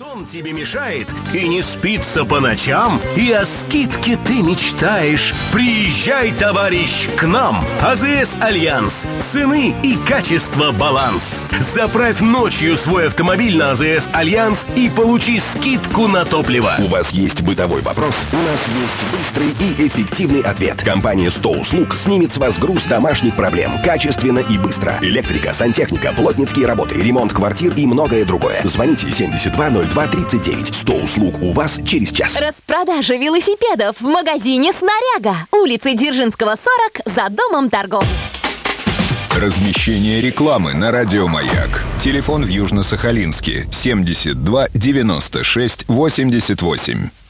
Сон тебе мешает и не спится по ночам, и о скидке ты мечтаешь. Приезжай, товарищ, к нам. АЗС «Альянс». Цены и качество баланс. Заправь ночью свой автомобиль на АЗС «Альянс» и получи скидку на топливо. У вас есть бытовой вопрос? У нас есть быстрый и эффективный ответ. Компания «100 услуг» снимет с вас груз домашних проблем. Качественно и быстро. Электрика, сантехника, плотницкие работы, ремонт квартир и многое другое. Звоните 720239. 100 услуг у вас через час. Распродажа велосипедов в магазине «Снаряга». Улица Дзержинского, 40, за Домом торгов. Размещение рекламы на Радио Маяк. Телефон в Южно-Сахалинске 72 96 88.